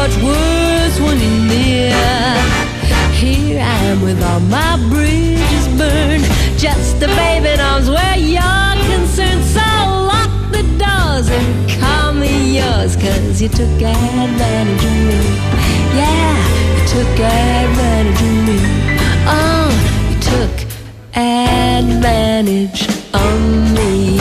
much worse when you're near. Here I am with all my bridges burned, just a baby in arms where you're concerned. So lock the doors and call me yours, 'cause you took advantage of me. Yeah, you took advantage of me. Oh, you took advantage of me.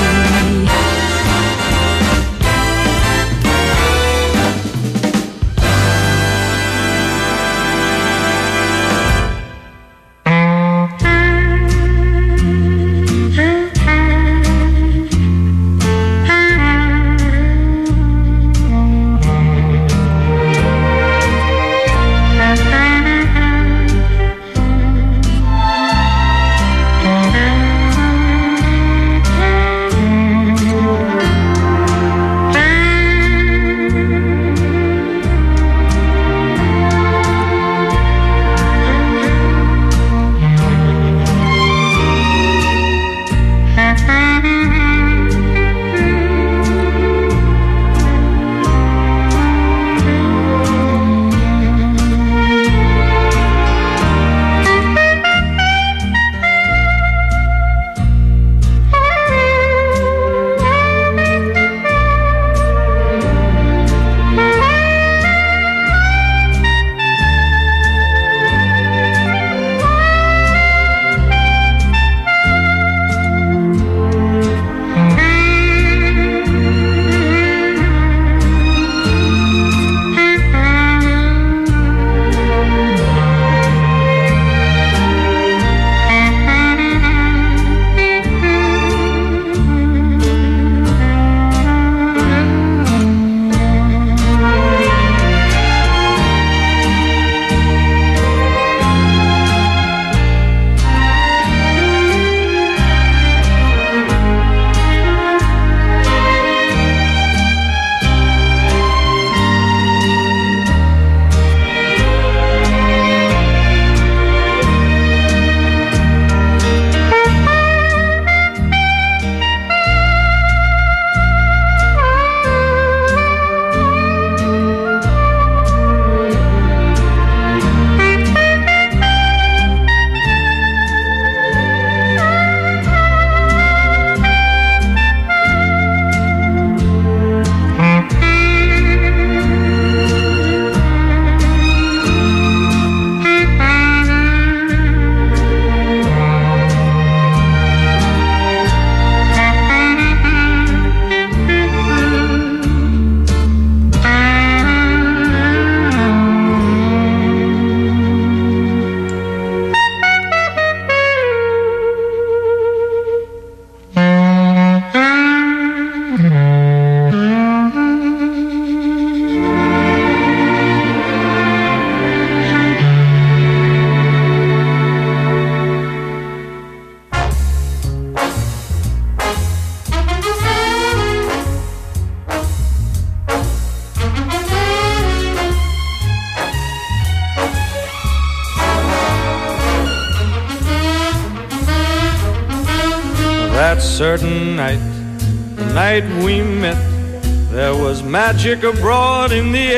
That certain night, the night we met, there was magic abroad in the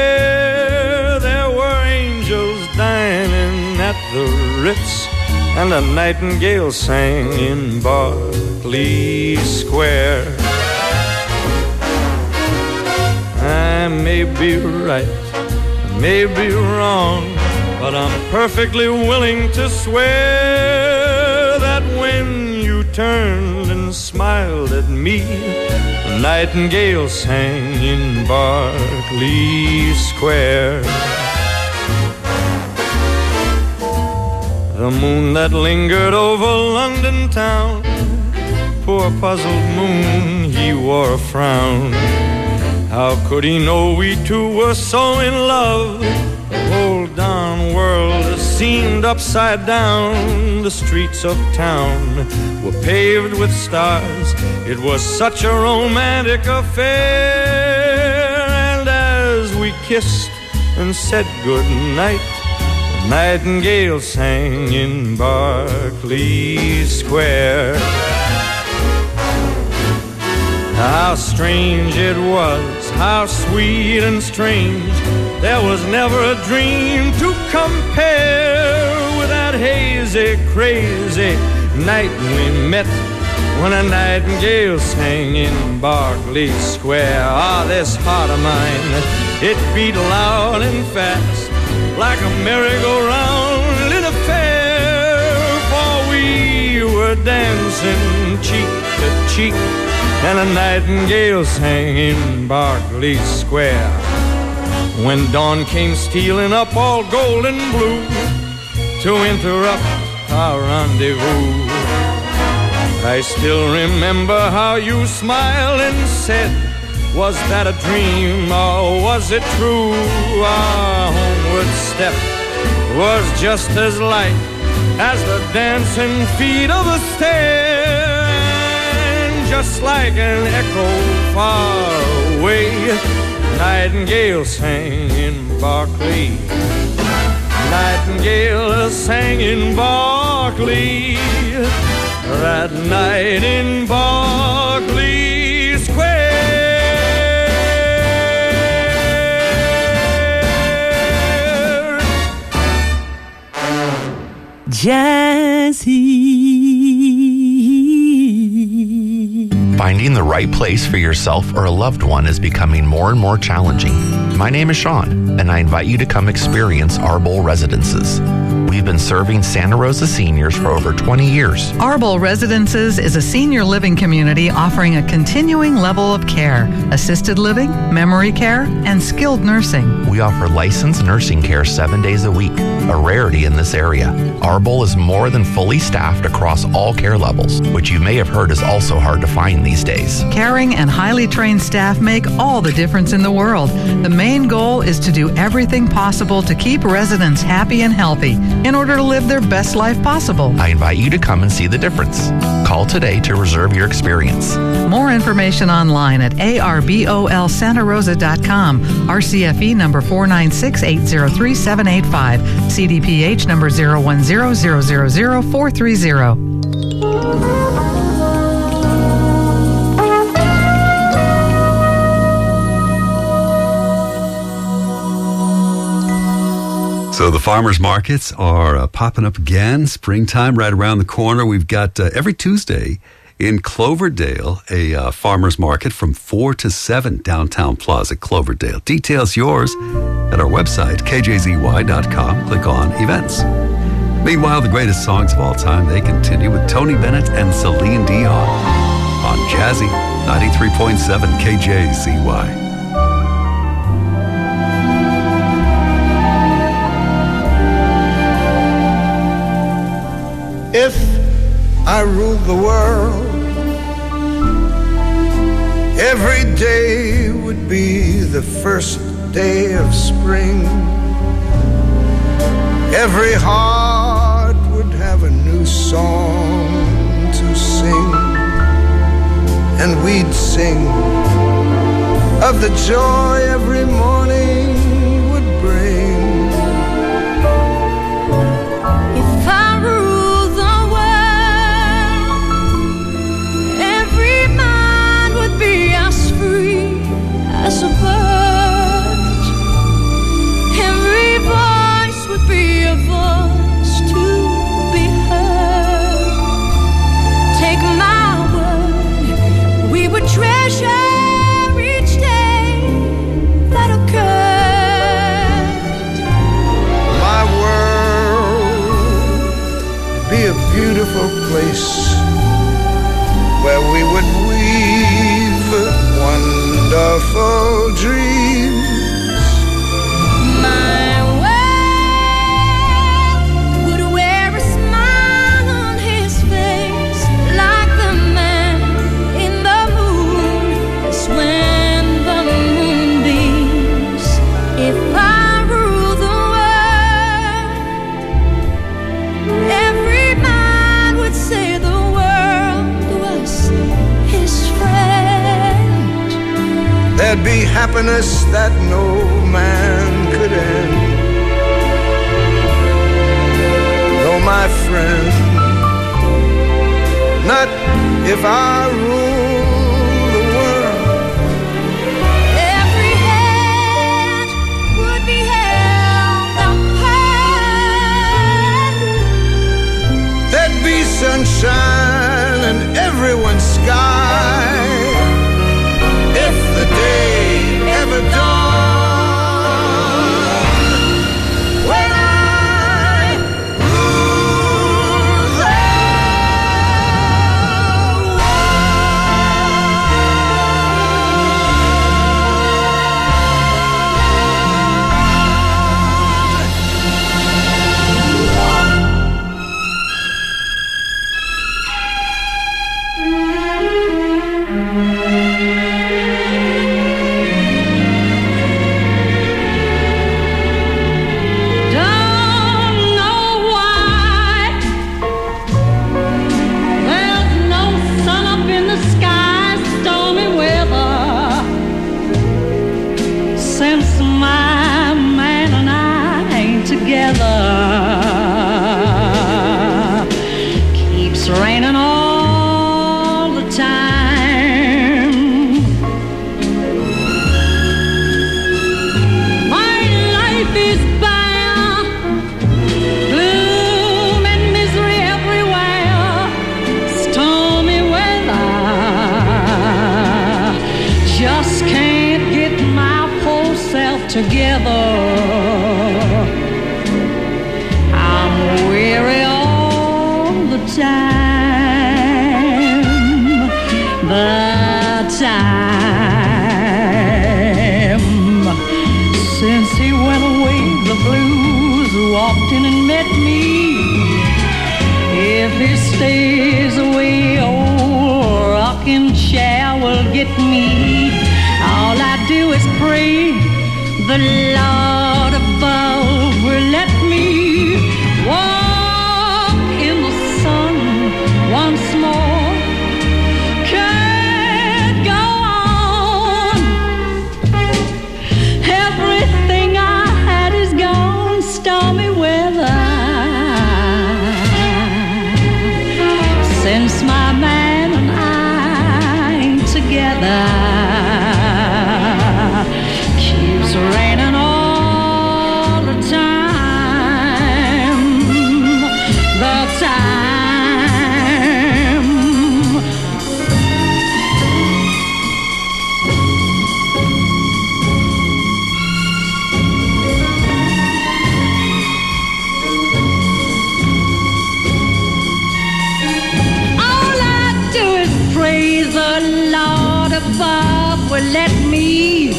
air. There were angels dining at the Ritz, and a nightingale sang in Berkeley Square. I may be right, I may be wrong, but I'm perfectly willing to swear that when you turned and smiled at me, the nightingale sang in Berkeley Square. The moon that lingered over London town, poor puzzled moon, he wore a frown. How could he know we two were so in love? The whole darn world seemed upside down. The streets of town were paved with stars. It was such a romantic affair. And as we kissed and said goodnight, the nightingale sang in Berkeley Square. How strange it was, how sweet and strange. There was never a dream to compare with that hazy, crazy night we met when a nightingale sang in Berkeley Square. Ah, this heart of mine, it beat loud and fast like a merry-go-round in a fair, for we were dancing cheek to cheek, and a nightingale sang in Berkeley Square. When dawn came stealing up all gold and blue to interrupt our rendezvous, I still remember how you smiled and said, was that a dream or was it true? Our homeward step was just as light as the dancing feet of a stair, and just like an echo far away, nightingale sang in Berkeley. Nightingale sang in Berkeley that night in Berkeley Square. Jazzy. Finding the right place for yourself or a loved one is becoming more and more challenging. My name is Sean, and I invite you to come experience Arbol Residences. We've been serving Santa Rosa seniors for over 20 years. Arbol Residences is a senior living community offering a continuing level of care, assisted living, memory care, and skilled nursing. We offer licensed nursing care 7 days a week, a rarity in this area. Arbol is more than fully staffed across all care levels, which you may have heard is also hard to find these days. Caring and highly trained staff make all the difference in the world. The main goal is to do everything possible to keep residents happy and healthy in order to live their best life possible. I invite you to come and see the difference. Call today to reserve your experience. More information online at arbolsantarosa.com, RCFE number 496803785, CDPH number 010000430. So the farmers markets are popping up again. Springtime right around the corner. We've got every Tuesday in Cloverdale a farmers market from 4 to 7 downtown Plaza, Cloverdale. Details yours at our website, kjzy.com. Click on events. Meanwhile, the greatest songs of all time, they continue with Tony Bennett and Celine Dion on Jazzy 93.7 KJZY. If I ruled the world, every day would be the first day of spring. Every heart would have a new song to sing, and we'd sing of the joy every morning would bring. If I ruled the world, every mind would be as free as a bird. Every voice would be a voice to be heard. Take my word, we would treasure each day that occurred. My world be a beautiful place where we would weave wonderful dreams. My world would wear a smile on his face like the man in the moon. That's when the moon beams. If I rule the world, every man would say the world was his friend. There'd be happiness that no man could end. No, my friend, not if I rule the world. can't get my whole self together. I'm weary all the time. The time since he went away, the blues walked in and met me. If he stays away, old rocking chair will get me. All I do is pray the Lord above will let me walk in the sun once more. Can't go on. Everything I had is gone. Stormy weather. Since my man and I ain't together, keeps raining all the time. The time. All I do is praise the Lord above will let me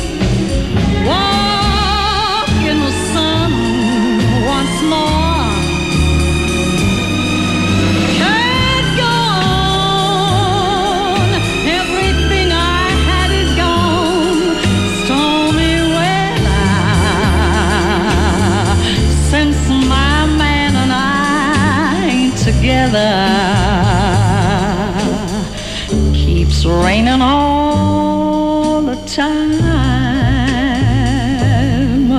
walk in the sun once more. Can't go on. Everything I had is gone. Stormy weather. Since my man and I ain't together, keeps raining all the time.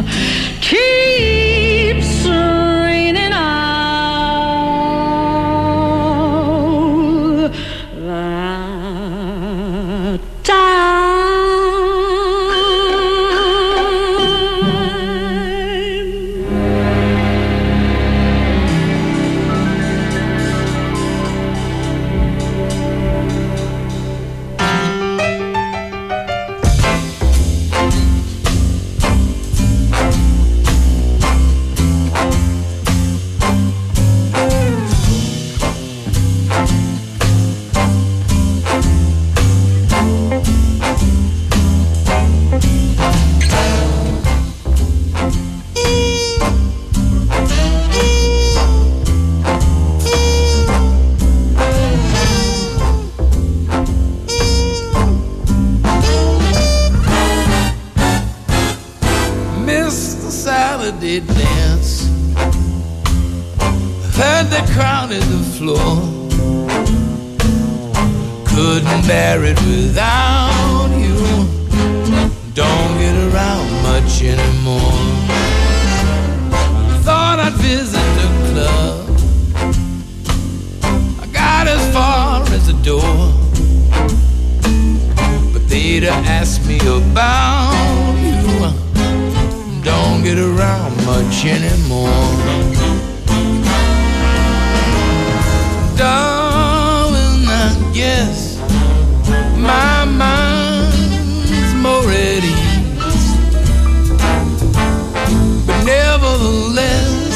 Keeps raining all the time. Mr. Saturday dance, heard the crowd at the floor, couldn't bear it without you. Don't get around much anymore. Thought I'd visit the club, I got as far as the door, but they'd asked me about you. Don't get around much anymore. Darling, I guess my mind's more at ease, but nevertheless,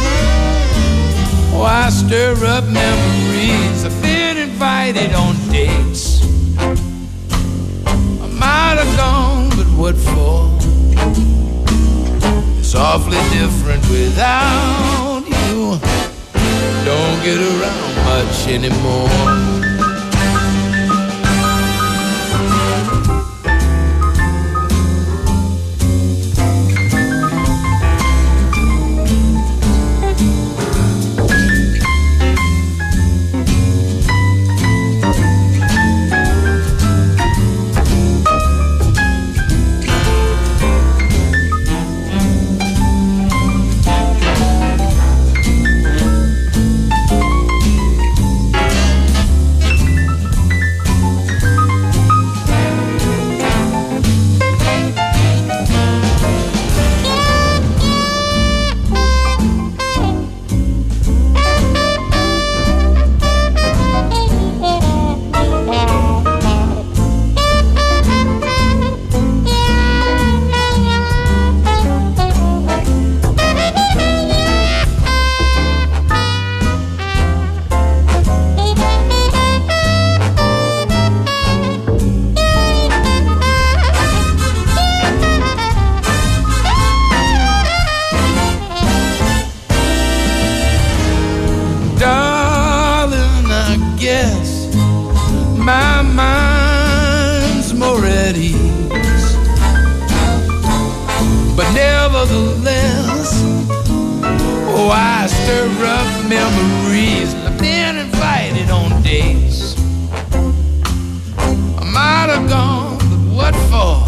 oh, I stir up memories. I've been invited on dates, I might have gone, but what for? It's awfully different without you. Don't get around much anymore. at ease. But nevertheless, oh, I stir up memories. I've been invited on dates. I might have gone, but what for?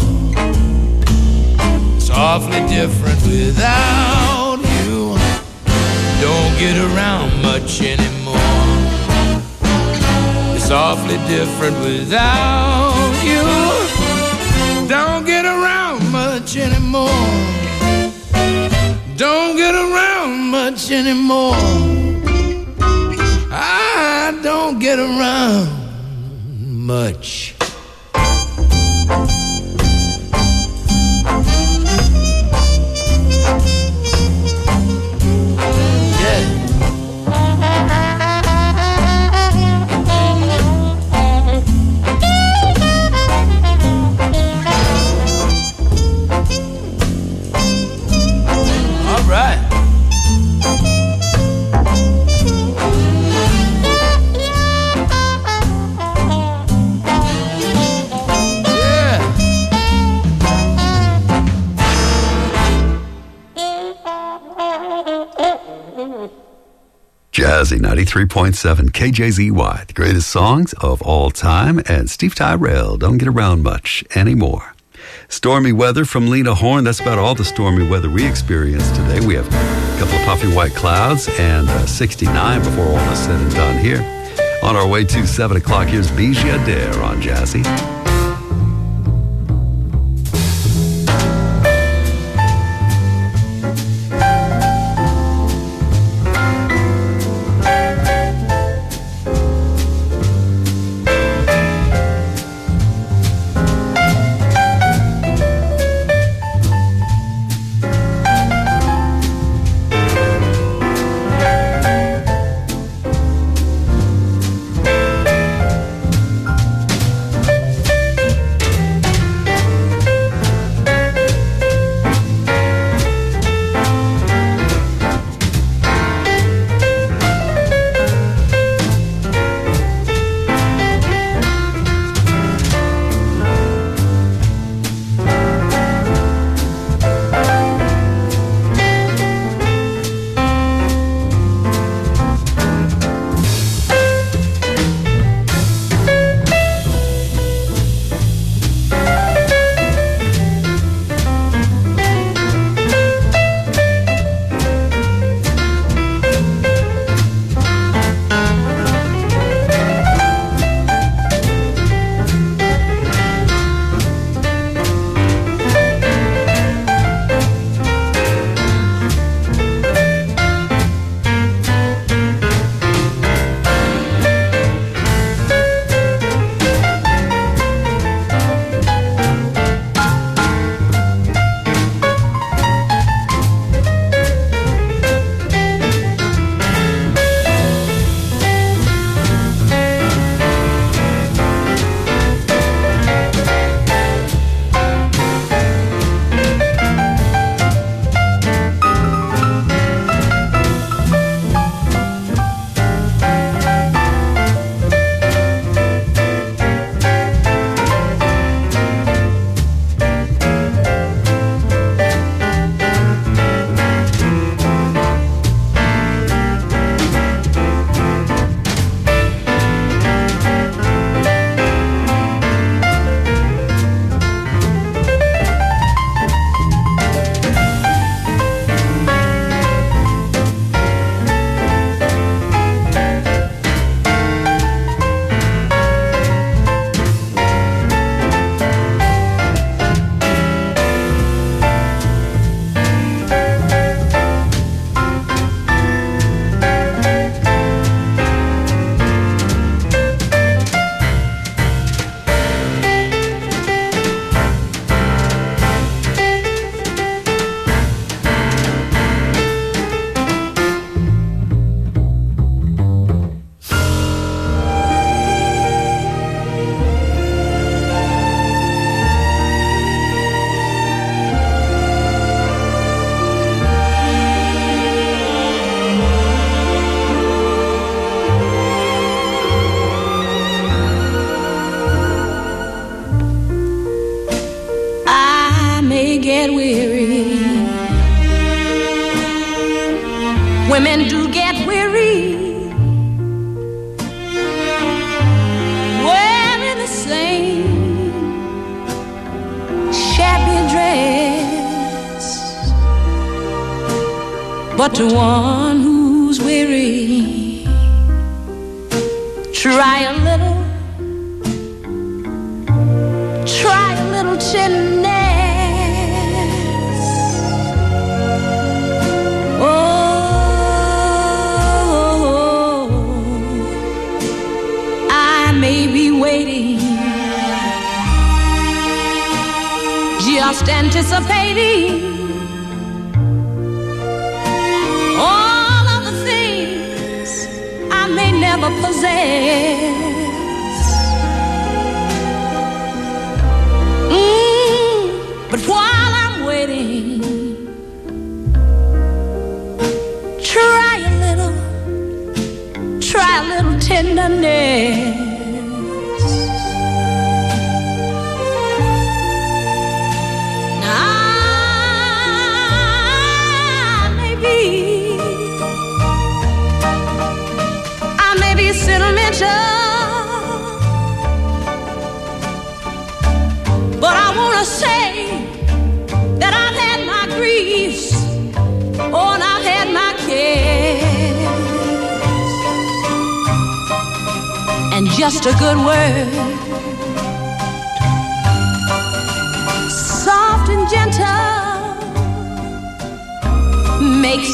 It's awfully different without you. Don't get around much anymore. It's awfully different without you. Don't get around much anymore. Don't get around much anymore. I don't get around much. Jazzy 93.7 KJZY, the greatest songs of all time, and Steve Tyrell, Don't Get Around Much Anymore. Stormy weather from Lena Horne. That's about all the stormy weather we experienced today. We have a couple of puffy white clouds and 69 before all is said and done here. On our way to 7 o'clock, here's Bijou Adair on Jazzy. get weary. Women do get weary wearing the same shabby dress. But to one who's weary, try a little tenderness. Oh, I may be waiting, just anticipating all of the things I may never possess. But while I'm waiting, try a little tenderness. Now I may be sentimental, but I wanna say that I've had my griefs, oh, and I've had my cares, and just a good word, soft and gentle, makes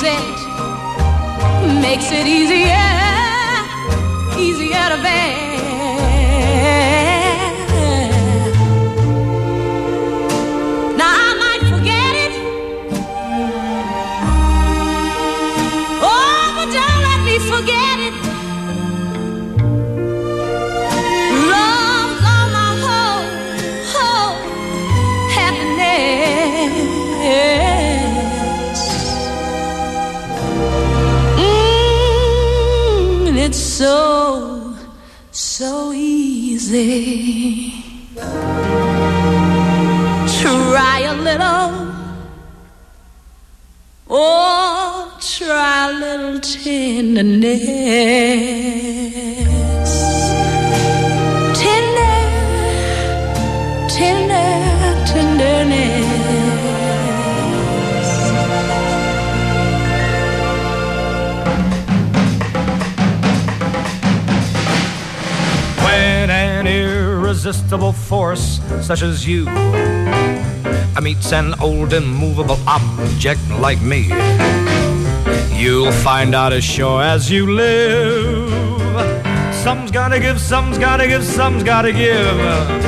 it easier to bear. Forget it. Love's all my whole happiness. And it's so easy. Try a little. Oh, try a little tenderness. Tenderness. When an irresistible force such as you meets an old immovable object like me, you'll find out as sure as you live, some's gotta give, some's gotta give, some's gotta give.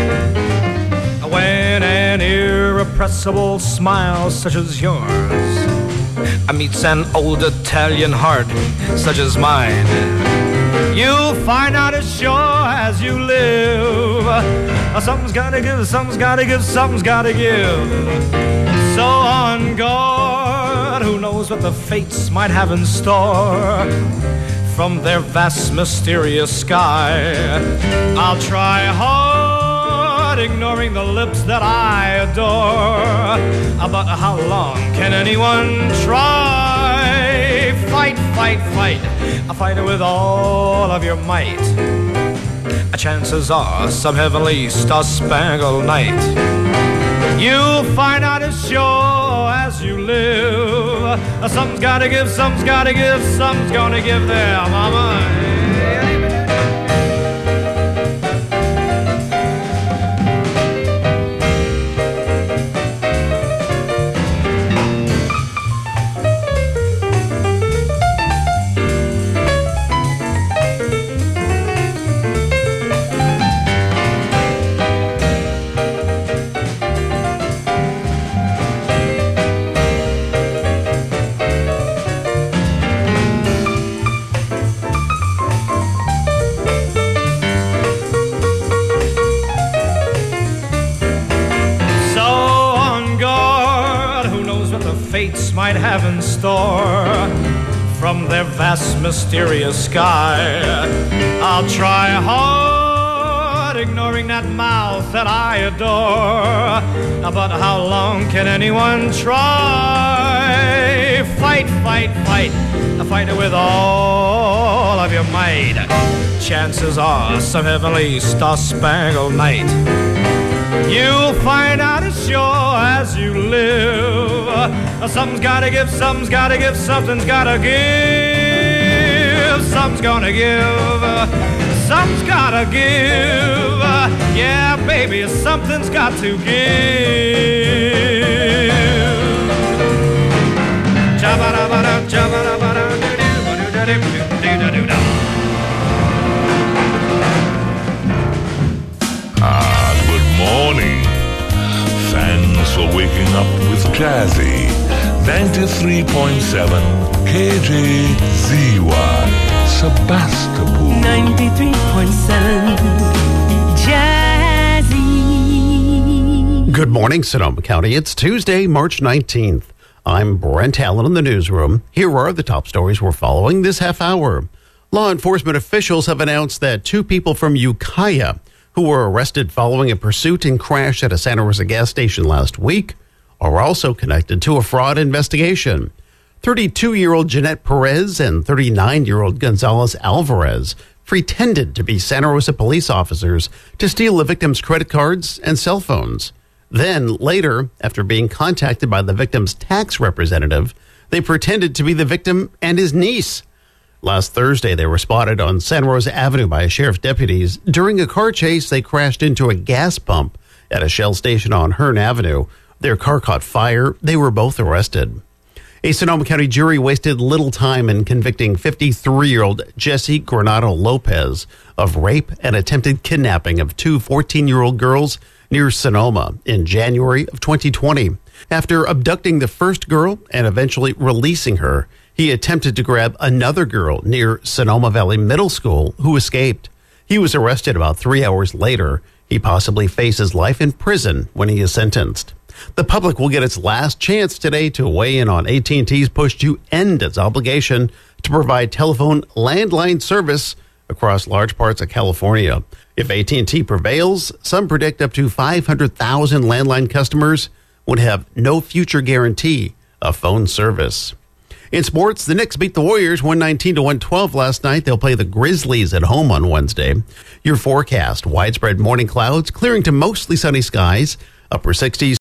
When an irrepressible smile such as yours meets an old Italian heart such as mine, you'll find out as sure as you live, something's gotta give, something's gotta give, something's gotta give. So on guard, who knows what the fates might have in store from their vast mysterious sky. I'll try hard, ignoring the lips that I adore, but how long can anyone try? Fight, fight, fight, fight it with all of your might. Chances are some heavenly star-spangled night you'll find out as sure as you live, some's gotta give, some's gotta give, some's gonna give there, mama. Might have in store from their vast mysterious sky. I'll try hard, ignoring that mouth that I adore. But how long can anyone try? Fight, fight, fight. Fight it with all of your might. Chances are some heavenly star-spangled night you'll find out as sure as you live. Something's gotta give, something's gotta give, something's gotta give. Something's gonna give, something's gotta give. Yeah, baby, something's got to give. Jabba-dabba-da, jabba-dabba-da, do-do-do-do-do-do-do-do-do. Good morning. Thanks for waking up with Jazzy. 93.7 KJZY. Sebastopol. 93.7 Jazzy. Good morning, Sonoma County. It's Tuesday, March 19th. I'm Brent Allen in the newsroom. Here are the top stories we're following this half hour. Law enforcement officials have announced that two people from Ukiah who were arrested following a pursuit and crash at a Santa Rosa gas station last week are also connected to a fraud investigation. 32-year-old Jeanette Perez and 39-year-old Gonzalez Alvarez pretended to be Santa Rosa police officers to steal the victim's credit cards and cell phones. Then, later, after being contacted by the victim's tax representative, they pretended to be the victim and his niece. Last Thursday, they were spotted on Santa Rosa Avenue by sheriff's deputies. During a car chase, they crashed into a gas pump at a Shell station on Hearn Avenue. Their car caught fire. They were both arrested. A Sonoma County jury wasted little time in convicting 53-year-old Jesse Granado Lopez of rape and attempted kidnapping of two 14-year-old girls near Sonoma in January of 2020. After abducting the first girl and eventually releasing her, he attempted to grab another girl near Sonoma Valley Middle School who escaped. He was arrested about 3 hours later. He possibly faces life in prison when he is sentenced. The public will get its last chance today to weigh in on AT&T's push to end its obligation to provide telephone landline service across large parts of California. If AT&T prevails, some predict up to 500,000 landline customers would have no future guarantee of phone service. In sports, the Knicks beat the Warriors 119-112 last night. They'll play the Grizzlies at home on Wednesday. Your forecast, widespread morning clouds, clearing to mostly sunny skies, upper 60s.